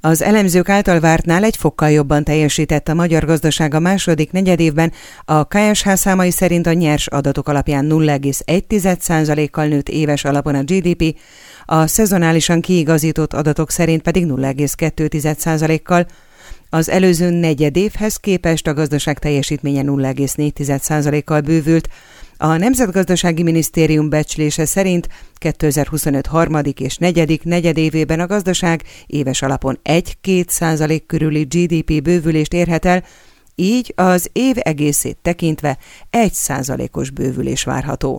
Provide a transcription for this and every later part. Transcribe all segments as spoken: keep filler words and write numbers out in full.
Az elemzők által vártnál egy fokkal jobban teljesített a magyar gazdaság a második negyedévben, a ká es há számai szerint a nyers adatok alapján nulla egész egy százalékkal nőtt éves alapon a gé dé pé, a szezonálisan kiigazított adatok szerint pedig nulla egész kettő százalékkal, az előző negyedévhez képest a gazdaság teljesítménye nulla egész négy százalékkal bővült. A Nemzetgazdasági Minisztérium becslése szerint kétezer-huszonöt harmadik és negyedik negyedévében a gazdaság éves alapon egy-két százalék körüli gé dé pé bővülést érhet el, így az év egészét tekintve egy százalékos bővülés várható.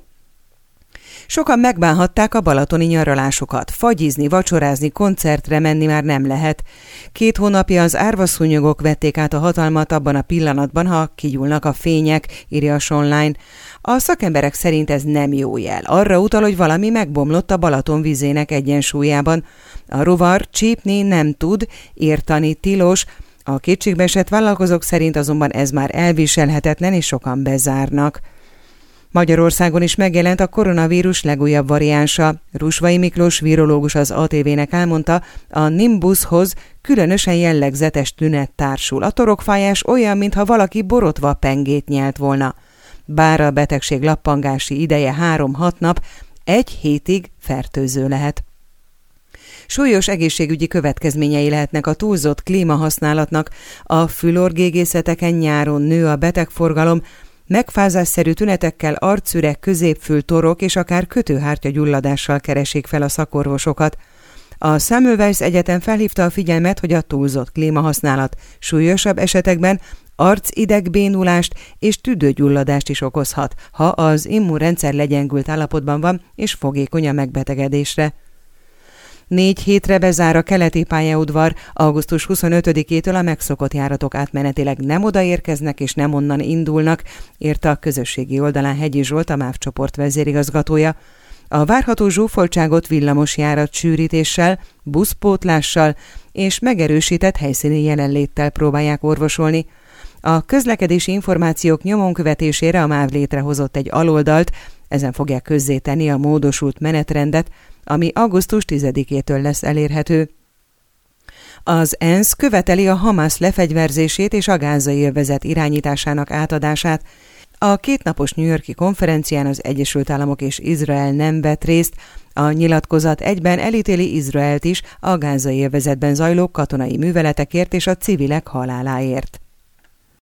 Sokan megbánhatták a balatoni nyaralásokat. Fagyizni, vacsorázni, koncertre menni már nem lehet. Két hónapja az árvaszúnyogok vették át a hatalmat abban a pillanatban, ha kigyúlnak a fények, írja a Online. A szakemberek szerint ez nem jó jel. Arra utal, hogy valami megbomlott a Balaton vízének egyensúlyában. A rovar csípni nem tud, írtani tilos. A kétségbeesett vállalkozók szerint azonban ez már elviselhetetlen, és sokan bezárnak. Magyarországon is megjelent a koronavírus legújabb variánsa. Rusvai Miklós virológus az á té vének elmondta, a Nimbushoz különösen jellegzetes tünet társul. A torokfájás olyan, mintha valaki borotva pengét nyelt volna. Bár a betegség lappangási ideje három-hat nap, egy hétig fertőző lehet. Súlyos egészségügyi következményei lehetnek a túlzott klímahasználatnak. A fülorgégészeteken nyáron nő a betegforgalom, megfázásszerű tünetekkel arcüreg, középfül, torok és akár kötőhártya gyulladással keresik fel a szakorvosokat. A Semmelweis Egyetem felhívta a figyelmet, hogy a túlzott klímahasználat súlyosabb esetekben arcidegbénulást és tüdőgyulladást is okozhat, ha az immunrendszer legyengült állapotban van és fogékony a megbetegedésre. Négy hétre bezár a keleti pályaudvar, augusztus huszonötödikétől a megszokott járatok átmenetileg nem odaérkeznek és nem onnan indulnak, írta a közösségi oldalán Hegyi Zsolt, a MÁV csoport vezérigazgatója. A várható zsúfoltságot villamosjárat sűrítéssel, buszpótlással és megerősített helyszíni jelenléttel próbálják orvosolni. A közlekedési információk nyomon követésére a MÁV létrehozott egy aloldalt, ezen fogják közzétenni a módosult menetrendet, ami augusztus tizedikétől lesz elérhető. Az ENSZ követeli a Hamász lefegyverzését és a gázai övezet irányításának átadását. A kétnapos New York-i konferencián az Egyesült Államok és Izrael nem vett részt, a nyilatkozat egyben elítéli Izraelt is a gázai övezetben zajló katonai műveletekért és a civilek haláláért.